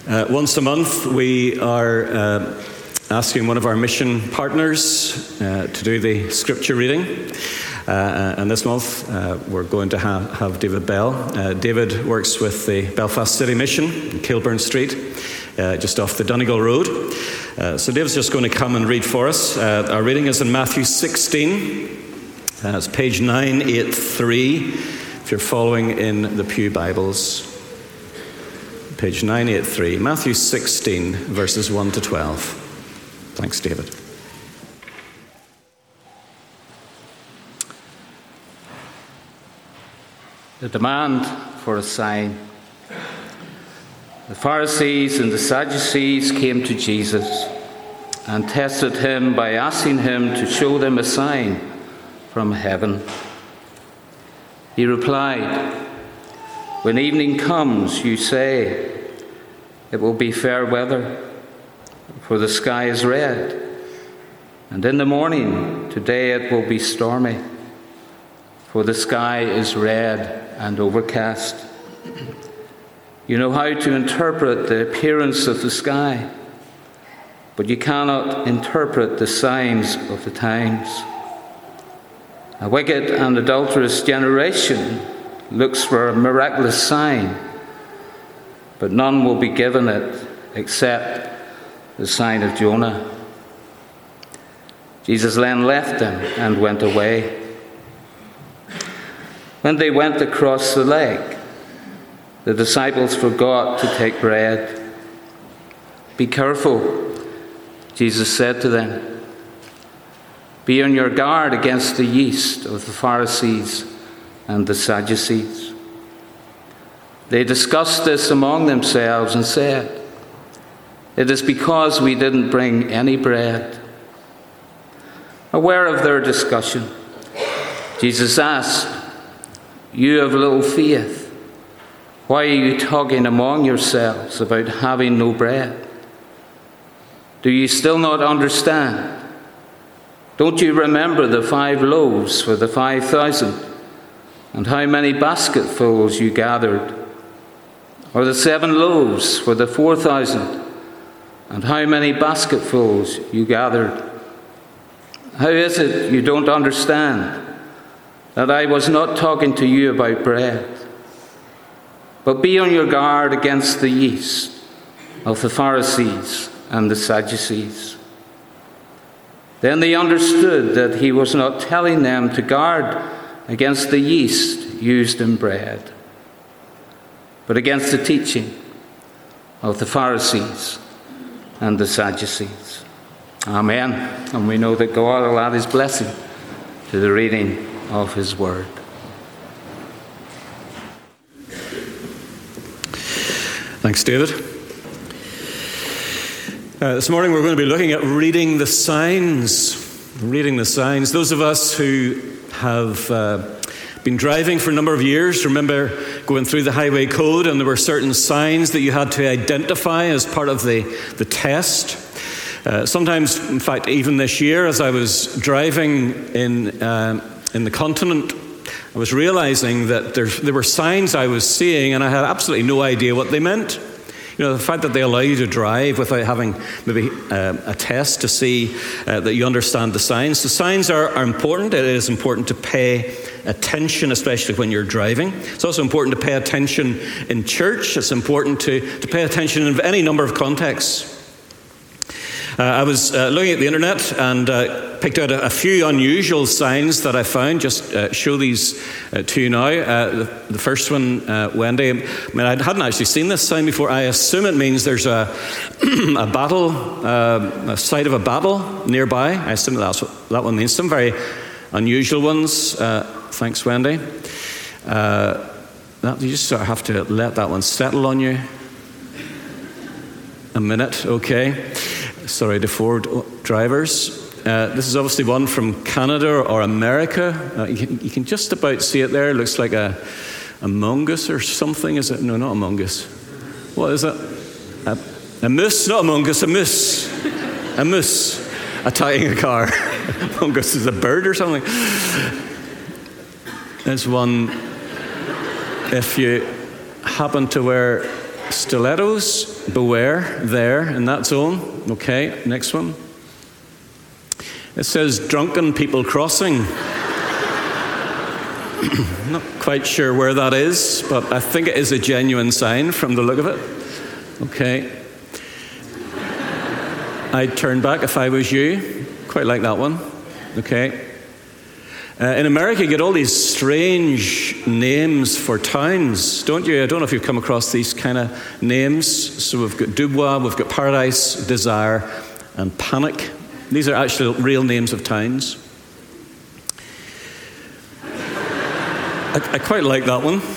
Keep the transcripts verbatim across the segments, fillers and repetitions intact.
Uh, once a month, we are uh, asking one of our mission partners uh, to do the scripture reading. Uh, and this month, uh, we're going to have, have David Bell. Uh, David works with the Belfast City Mission in Kilburn Street, uh, just off the Donegal Road. Uh, so David's just going to come and read for us. Uh, our reading is in Matthew sixteen. Uh, it's page nine eighty-three, if you're following in the Pew Bibles. Page nine eighty-three, Matthew sixteen, verses one to twelve. Thanks, David. The demand for a sign. The Pharisees and the Sadducees came to Jesus and tested him by asking him to show them a sign from heaven. He replied, "When evening comes, you say, it will be fair weather, for the sky is red. And in the morning, today it will be stormy, for the sky is red and overcast. You know how to interpret the appearance of the sky, but you cannot interpret the signs of the times. A wicked and adulterous generation looks for a miraculous sign, but none will be given it except the sign of Jonah." Jesus then left them and went away. When they went across the lake, the disciples forgot to take bread. "Be careful," Jesus said to them. "Be on your guard against the yeast of the Pharisees and the Sadducees." They discussed this among themselves and said, "It is because we didn't bring any bread." Aware of their discussion, Jesus asked, "You have little faith. Why are you talking among yourselves about having no bread? Do you still not understand? Don't you remember the five loaves for the five thousand, and how many basketfuls you gathered? Or the seven loaves for the four thousand, and how many basketfuls you gathered? How is it you don't understand that I was not talking to you about bread? But be on your guard against the yeast of the Pharisees and the Sadducees." Then they understood that he was not telling them to guard against the yeast used in bread, but against the teaching of the Pharisees and the Sadducees. Amen. And we know that God will add his blessing to the reading of his word. Thanks, David. Uh, this morning we're going to be looking at reading the signs. Reading the signs. Those of us who have uh, been driving for a number of years remember going through the highway code, and there were certain signs that you had to identify as part of the, the test. Uh, sometimes, in fact, even this year, as I was driving in uh, in the continent, I was realizing that there, there were signs I was seeing, and I had absolutely no idea what they meant. You know, the fact that they allow you to drive without having maybe uh, a test to see uh, that you understand the signs. The signs are, are important. It is important to pay attention, especially when you're driving. It's also important to pay attention in church. It's important to, to pay attention in any number of contexts. Uh, I was uh, looking at the internet and uh, picked out a, a few unusual signs that I found. Just uh, show these uh, to you now. Uh, the, the first one, uh, Wendy, I mean, I hadn't actually seen this sign before. I assume it means there's a, a battle, uh, a site of a battle nearby. I assume that's what that one means. Some very unusual ones. Uh, thanks, Wendy. Uh, that, you just sort of have to let that one settle on you. A minute, okay. Sorry to Ford drivers. Uh, this is obviously one from Canada or America. Uh, you, can, you can just about see it there. It looks like a, a mongoose or something. Is it? No, not a mongoose. What is it? A, a moose? Not a mongoose, a moose. A moose attacking a car. A mongoose is a bird or something. There's one, if you happen to wear Stilettos, beware, there, in that zone. Okay, next one. It says drunken people crossing. Not quite sure where that is, but I think it is a genuine sign from the look of it. Okay. I'd turn back if I was you. Quite like that one. Okay. Uh, in America, you get all these strange names for towns, don't you? I don't know if you've come across these kind of names. So we've got Dubois, we've got Paradise, Desire, and Panic. These are actually real names of towns. I, I quite like that one.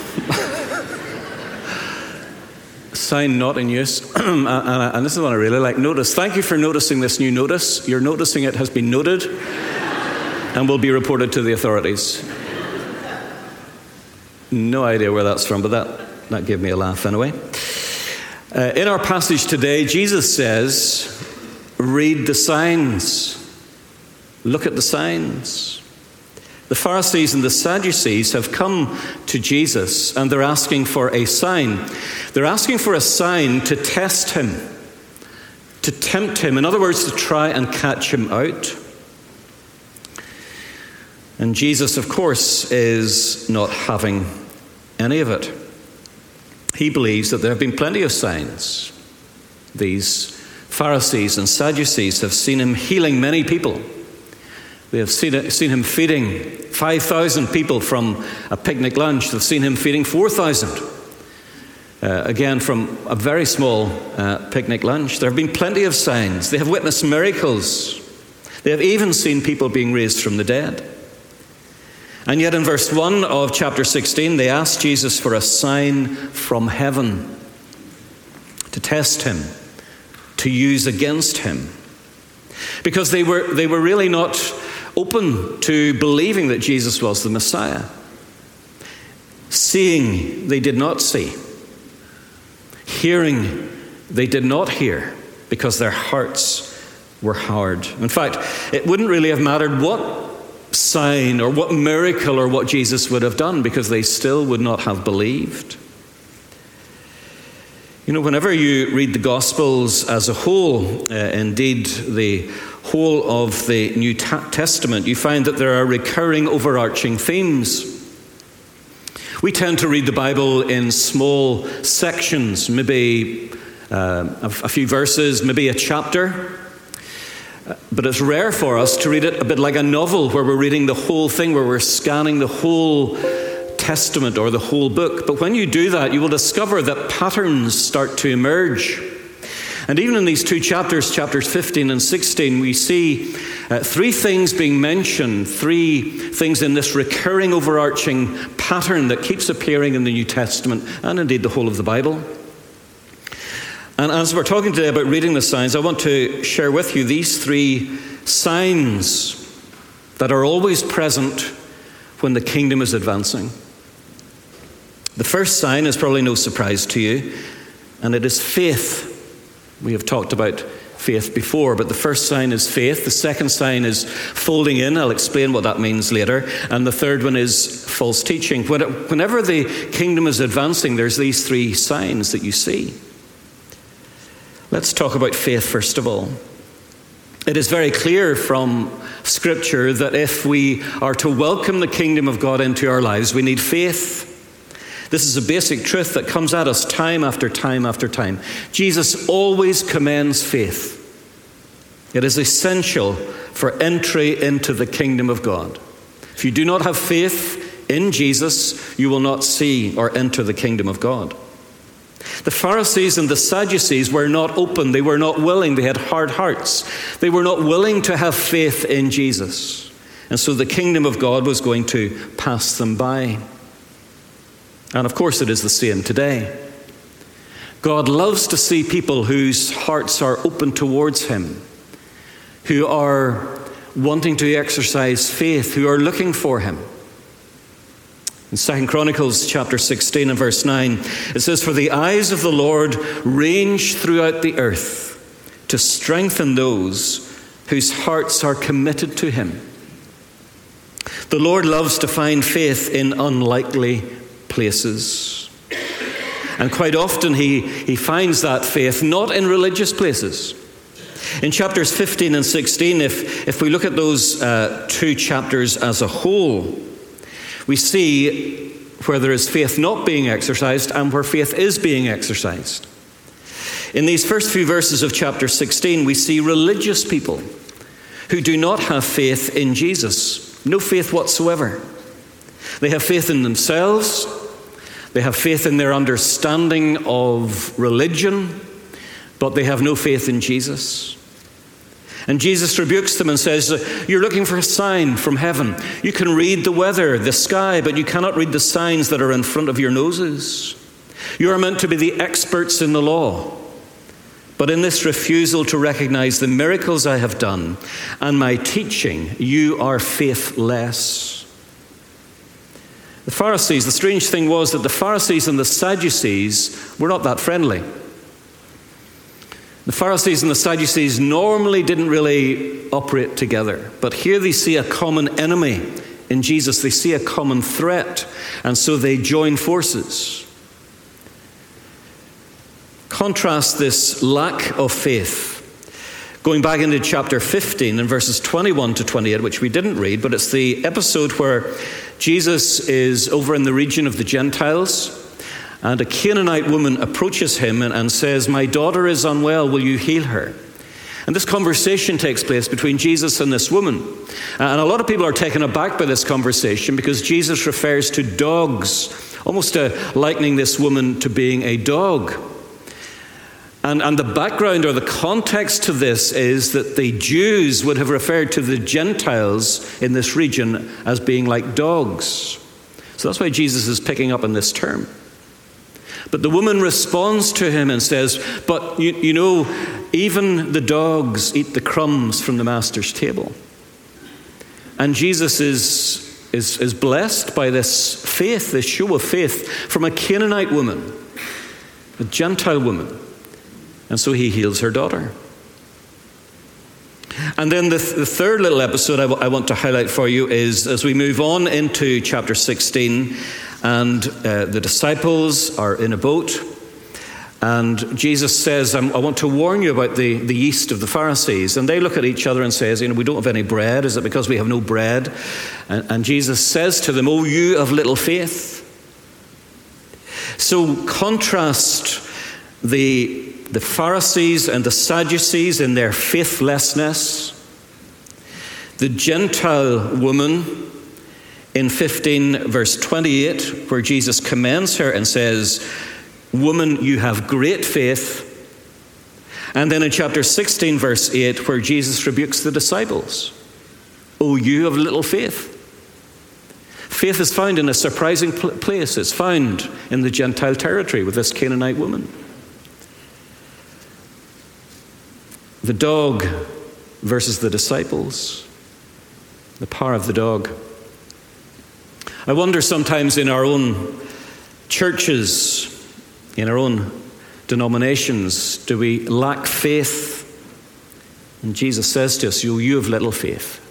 Sign not in use. and, and this is what I really like. Notice. Thank you for noticing this new notice. Your noticing it has been noted and will be reported to the authorities. No idea where that's from, but that, that gave me a laugh anyway. Uh, in our passage today, Jesus says, read the signs. Look at the signs. The Pharisees and the Sadducees have come to Jesus and they're asking for a sign. They're asking for a sign to test him, to tempt him. In other words, to try and catch him out. And Jesus, of course, is not having any of it. He believes that there have been plenty of signs. These Pharisees and Sadducees have seen him healing many people. They have seen, seen him feeding five thousand people from a picnic lunch. They've seen him feeding four thousand. Uh, again, from a very small uh, picnic lunch. There have been plenty of signs. They have witnessed miracles. They have even seen people being raised from the dead. And yet in verse one of chapter sixteen, they asked Jesus for a sign from heaven to test him, to use against him. Because they were, they were really not open to believing that Jesus was the Messiah. Seeing, they did not see. Hearing, they did not hear, because their hearts were hard. In fact, it wouldn't really have mattered what sign or what miracle or what Jesus would have done, because they still would not have believed. You know, whenever you read the Gospels as a whole, uh, indeed the whole of the New Testament, you find that there are recurring overarching themes. We tend to read the Bible in small sections, maybe uh, a, a few verses, maybe a chapter. But it's rare for us to read it a bit like a novel, where we're reading the whole thing, where we're scanning the whole Testament or the whole book. But when you do that, you will discover that patterns start to emerge. And even in these two chapters, chapters fifteen and sixteen, we see uh, three things being mentioned, three things in this recurring overarching pattern that keeps appearing in the New Testament and indeed the whole of the Bible. And as we're talking today about reading the signs, I want to share with you these three signs that are always present when the kingdom is advancing. The first sign is probably no surprise to you, and it is faith. We have talked about faith before, but the first sign is faith. The second sign is folding in. I'll explain what that means later. And the third one is false teaching. Whenever the kingdom is advancing, there's these three signs that you see. Let's talk about faith first of all. It is very clear from Scripture that if we are to welcome the kingdom of God into our lives, we need faith. This is a basic truth that comes at us time after time after time. Jesus always commends faith. It is essential for entry into the kingdom of God. If you do not have faith in Jesus, you will not see or enter the kingdom of God. The Pharisees and the Sadducees were not open. They were not willing. They had hard hearts. They were not willing to have faith in Jesus. And so the kingdom of God was going to pass them by. And of course it is the same today. God loves to see people whose hearts are open towards him, who are wanting to exercise faith, who are looking for him. In Second Chronicles chapter sixteen and verse nine, it says, "For the eyes of the Lord range throughout the earth to strengthen those whose hearts are committed to him." The Lord loves to find faith in unlikely places. And quite often he, he finds that faith not in religious places. In chapters fifteen and sixteen, if, if we look at those uh, two chapters as a whole, we see where there is faith not being exercised and where faith is being exercised. In these first few verses of chapter sixteen, we see religious people who do not have faith in Jesus, no faith whatsoever. They have faith in themselves, they have faith in their understanding of religion, but they have no faith in Jesus. And Jesus rebukes them and says, you're looking for a sign from heaven. You can read the weather, the sky, but you cannot read the signs that are in front of your noses. You are meant to be the experts in the law. But in this refusal to recognize the miracles I have done and my teaching, you are faithless. The Pharisees, the strange thing was that the Pharisees and the Sadducees were not that friendly. The Pharisees and the Sadducees normally didn't really operate together, but here they see a common enemy in Jesus. They see a common threat, and so they join forces. Contrast this lack of faith. Going back into chapter fifteen and verses twenty-one to twenty-eight, which we didn't read, but it's the episode where Jesus is over in the region of the Gentiles, and a Canaanite woman approaches him and, and says, my daughter is unwell, will you heal her? And this conversation takes place between Jesus and this woman. And a lot of people are taken aback by this conversation because Jesus refers to dogs, almost uh, likening this woman to being a dog. And, and the background or the context to this is that the Jews would have referred to the Gentiles in this region as being like dogs. So that's why Jesus is picking up on this term. But the woman responds to him and says, but you, you know, even the dogs eat the crumbs from the master's table. And Jesus is, is, is blessed by this faith, this show of faith from a Canaanite woman, a Gentile woman. And so he heals her daughter. And then the, the third little episode I, w- I want to highlight for you is as we move on into chapter sixteen, and uh, the disciples are in a boat, and Jesus says, I'm, I want to warn you about the, the yeast of the Pharisees. And they look at each other and says, you know, we don't have any bread. Is it because we have no bread? And, and Jesus says to them, oh, you of little faith. So contrast the The Pharisees and the Sadducees in their faithlessness, the Gentile woman in fifteen verse twenty-eight, where Jesus commends her and says, woman, you have great faith. And then in chapter sixteen verse eight, where Jesus rebukes the disciples, oh, you of little faith. Faith is found in a surprising place. It's found in the Gentile territory with this Canaanite woman. The dog versus the disciples. The power of the dog. I wonder sometimes in our own churches, in our own denominations, do we lack faith? And Jesus says to us, you, you have little faith.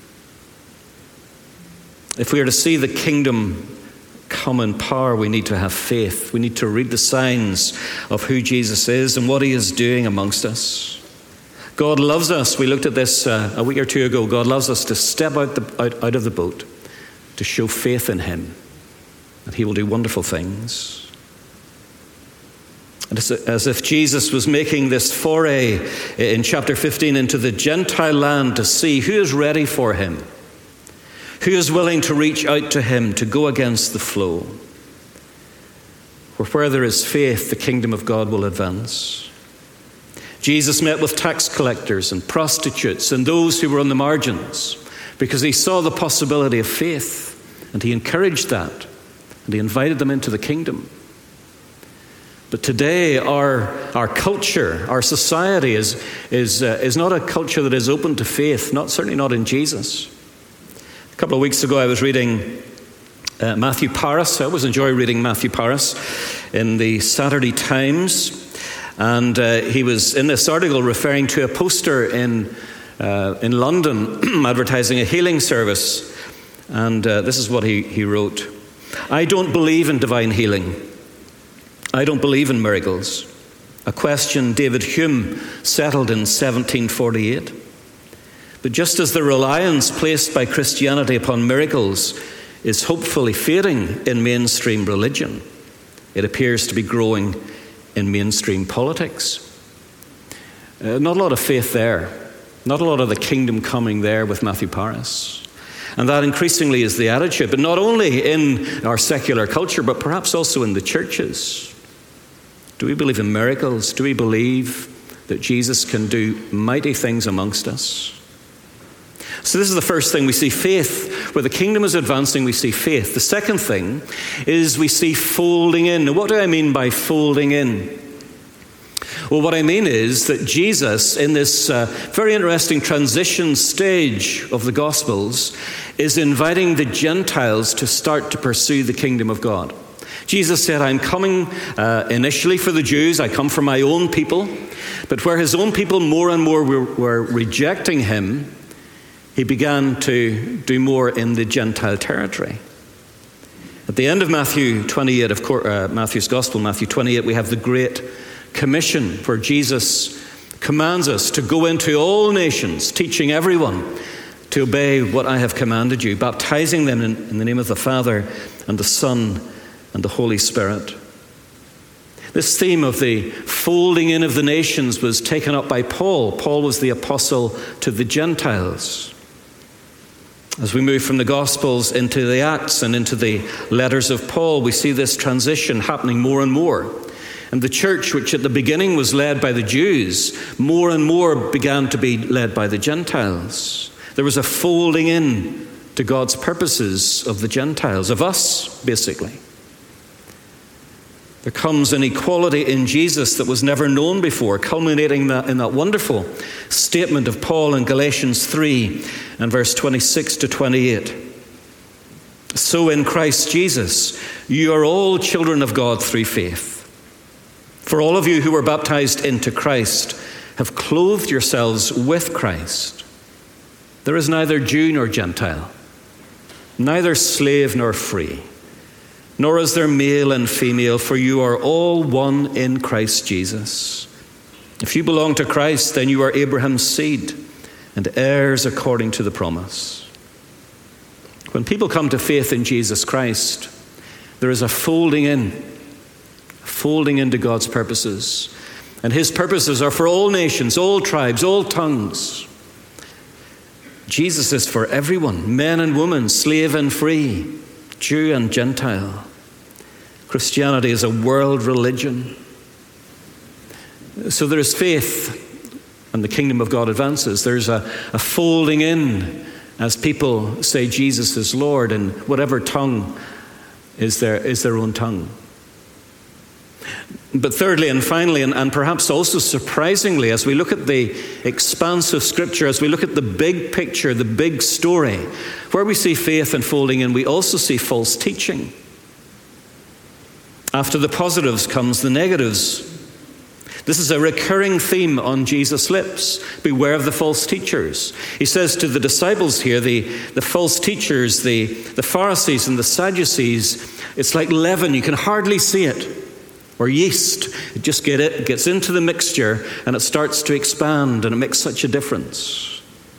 If we are to see the kingdom come in power, we need to have faith. We need to read the signs of who Jesus is and what he is doing amongst us. God loves us. We looked at this uh, a week or two ago. God loves us to step out, the, out, out of the boat, to show faith in him, that he will do wonderful things. And it's as if Jesus was making this foray in chapter fifteen into the Gentile land to see who is ready for him, who is willing to reach out to him, to go against the flow. For where there is faith, the kingdom of God will advance. Jesus met with tax collectors and prostitutes and those who were on the margins because he saw the possibility of faith, and he encouraged that, and he invited them into the kingdom. But today our our culture, our society is is uh, is not a culture that is open to faith, not certainly not in Jesus. A couple of weeks ago I was reading uh, Matthew Paris. I always enjoy reading Matthew Paris in the Saturday Times. And uh, he was in this article referring to a poster in uh, in London advertising a healing service. And uh, this is what he, he wrote. I don't believe in divine healing. I don't believe in miracles, a question David Hume settled in seventeen forty-eight. But just as the reliance placed by Christianity upon miracles is hopefully fading in mainstream religion, it appears to be growing in mainstream politics. Uh, not a lot of faith there. Not a lot of the kingdom coming there with Matthew Paris. And that increasingly is the attitude, but not only in our secular culture, but perhaps also in the churches. Do we believe in miracles? Do we believe that Jesus can do mighty things amongst us? So this is the first thing. We see faith. Where the kingdom is advancing, we see faith. The second thing is we see folding in. Now, what do I mean by folding in? Well, what I mean is that Jesus, in this uh, very interesting transition stage of the Gospels, is inviting the Gentiles to start to pursue the kingdom of God. Jesus said, I'm coming uh, initially for the Jews. I come for my own people. But where his own people more and more were, were rejecting him, he began to do more in the Gentile territory. At the end of Matthew twenty-eight, of course, uh, Matthew's Gospel, Matthew twenty-eight, we have the Great Commission, where Jesus commands us to go into all nations, teaching everyone to obey what I have commanded you, baptizing them in, in the name of the Father and the Son and the Holy Spirit. This theme of the folding in of the nations was taken up by Paul. Paul was the apostle to the Gentiles. As we move from the Gospels into the Acts and into the letters of Paul, we see this transition happening more and more. And the church, which at the beginning was led by the Jews, more and more began to be led by the Gentiles. There was a folding in to God's purposes of the Gentiles, of us, basically. There comes an equality in Jesus that was never known before, culminating that in that wonderful statement of Paul in Galatians three and verse twenty-six to twenty-eight. So in Christ Jesus, you are all children of God through faith. For all of you who were baptized into Christ have clothed yourselves with Christ. There is neither Jew nor Gentile, neither slave nor free, nor is there male and female, for you are all one in Christ Jesus. If you belong to Christ, then you are Abraham's seed and heirs according to the promise. When people come to faith in Jesus Christ, there is a folding in, folding into God's purposes. And his purposes are for all nations, all tribes, all tongues. Jesus is for everyone, men and women, slave and free, Jew and Gentile. Christianity is a world religion. So there is faith, and the kingdom of God advances. There's a, a folding in as people say Jesus is Lord, and whatever tongue is their, is their own tongue. But thirdly and finally, and, and perhaps also surprisingly, as we look at the expanse of Scripture, as we look at the big picture, the big story, where we see faith unfolding in, we also see false teaching. After the positives comes the negatives. This is a recurring theme on Jesus' lips. Beware of the false teachers. He says to the disciples here, the, the false teachers, the, the Pharisees and the Sadducees, it's like leaven. You can hardly see it. Or yeast. It just get it, it gets into the mixture and it starts to expand, and it makes such a difference.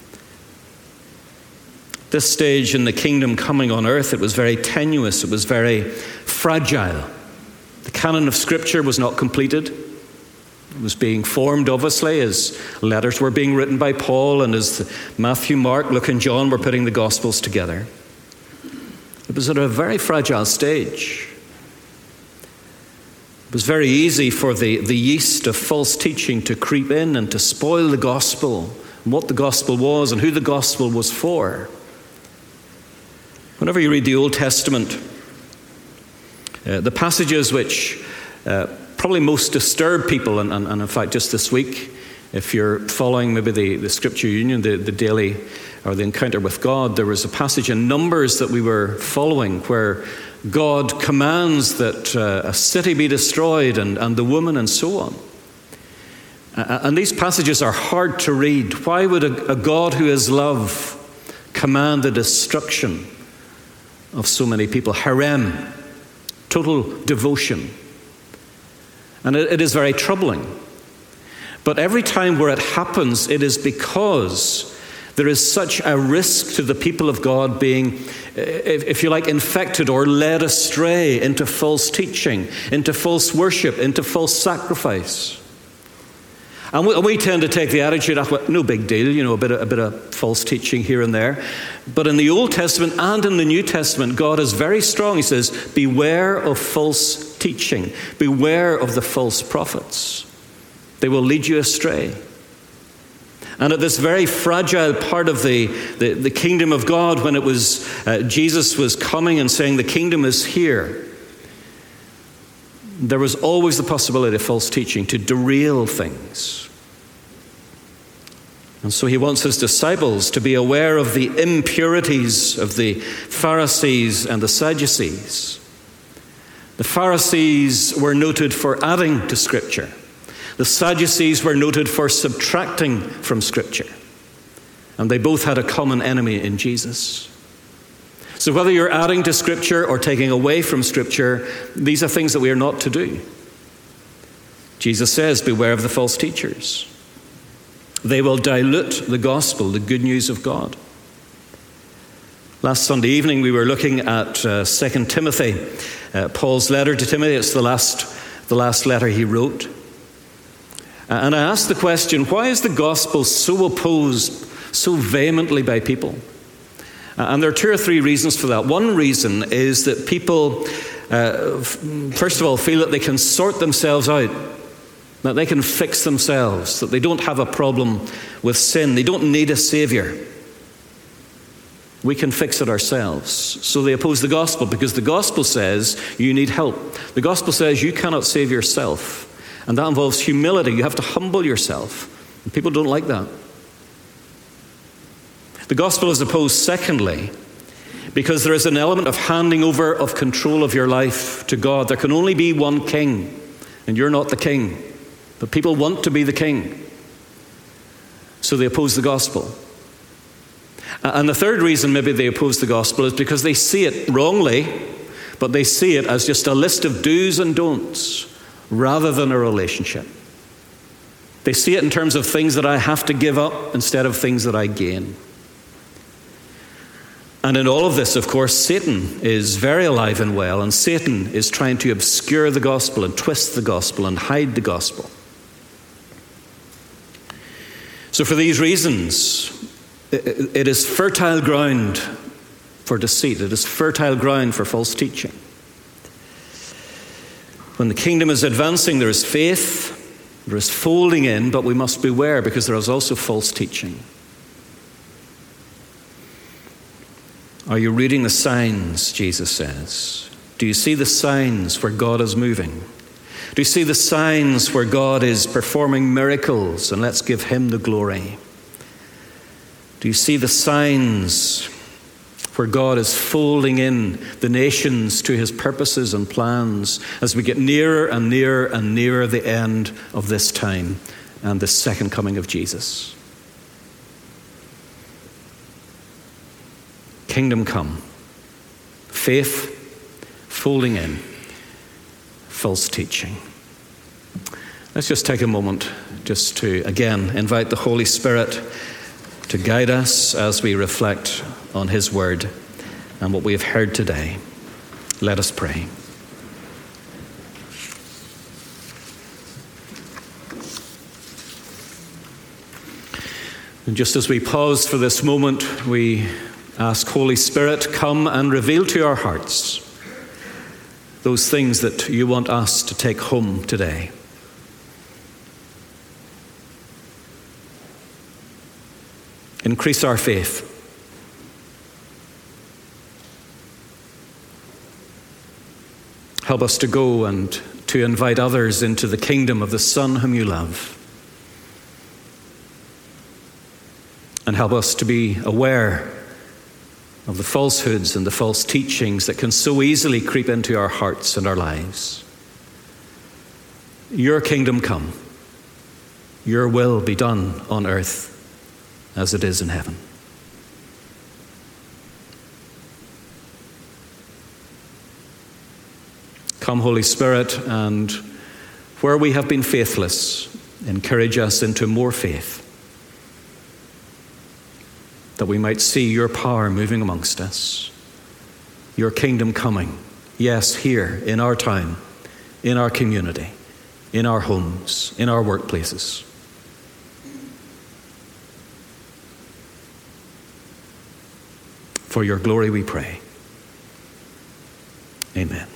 This stage in the kingdom coming on earth, it was very tenuous. It was very fragile. The canon of Scripture was not completed. It was being formed, obviously, as letters were being written by Paul and as Matthew, Mark, Luke, and John were putting the Gospels together. It was at a very fragile stage. It was very easy for the, the yeast of false teaching to creep in and to spoil the gospel, and what the gospel was and who the gospel was for. Whenever you read the Old Testament, uh, the passages which uh, probably most disturb people, and, and, and in fact just this week, if you're following maybe the, the Scripture Union, the, the daily or the encounter with God, there was a passage in Numbers that we were following where God commands that uh, a city be destroyed and, and the woman and so on. Uh, and these passages are hard to read. Why would a, a God who is love command the destruction of so many people? Harem, total devotion. And it, it is very troubling. But every time where it happens, it is because there is such a risk to the people of God being, if you like, infected or led astray into false teaching, into false worship, into false sacrifice. And we, we tend to take the attitude of, well, no big deal, you know, a bit, of, a bit of false teaching here and there. But in the Old Testament and in the New Testament, God is very strong. He says, beware of false teaching. Beware of the false prophets. They will lead you astray. And at this very fragile part of the, the, the kingdom of God, when it was uh, Jesus was coming and saying the kingdom is here, there was always the possibility of false teaching to derail things. And so he wants his disciples to be aware of the impurities of the Pharisees and the Sadducees. The Pharisees were noted for adding to Scripture. The Sadducees were noted for subtracting from Scripture. And they both had a common enemy in Jesus. So whether you're adding to Scripture or taking away from Scripture, these are things that we are not to do. Jesus says, beware of the false teachers. They will dilute the gospel, the good news of God. Last Sunday evening we were looking at uh, Second Timothy, uh, Paul's letter to Timothy. It's the last, the last letter he wrote. And I asked the question, why is the gospel so opposed so vehemently by people? And there are two or three reasons for that. One reason is that people, uh, first of all, feel that they can sort themselves out, that they can fix themselves, that they don't have a problem with sin. They don't need a savior. We can fix it ourselves. So they oppose the gospel because the gospel says you need help. The gospel says you cannot save yourself. And that involves humility. You have to humble yourself. And people don't like that. The gospel is opposed, secondly, because there is an element of handing over of control of your life to God. There can only be one king, and you're not the king. But people want to be the king. So they oppose the gospel. And the third reason maybe they oppose the gospel is because they see it wrongly, but they see it as just a list of do's and don'ts rather than a relationship. They see it in terms of things that I have to give up instead of things that I gain. And in all of this, of course, Satan is very alive and well, and Satan is trying to obscure the gospel and twist the gospel and hide the gospel. So for these reasons, it is fertile ground for deceit. It is fertile ground for false teaching. When the kingdom is advancing, there is faith, there is folding in, but we must beware because there is also false teaching. Are you reading the signs, Jesus says? Do you see the signs where God is moving? Do you see the signs where God is performing miracles, and let's give him the glory? Do you see the signs where God is folding in the nations to his purposes and plans as we get nearer and nearer and nearer the end of this time and the second coming of Jesus? Kingdom come, faith folding in, false teaching. Let's just take a moment just to, again, invite the Holy Spirit to guide us as we reflect on his word and what we have heard today. Let us pray. And just as we pause for this moment, we ask, Holy Spirit, come and reveal to our hearts those things that you want us to take home today. Increase our faith. Help us to go and to invite others into the kingdom of the Son whom you love. And help us to be aware of the falsehoods and the false teachings that can so easily creep into our hearts and our lives. Your kingdom come. Your will be done on earth as it is in heaven. Come, Holy Spirit, and Where we have been faithless, encourage us into more faith, that we might see your power moving amongst us, your kingdom coming, yes, here in our town, in our community, in our homes, in our workplaces. For your glory we pray. Amen.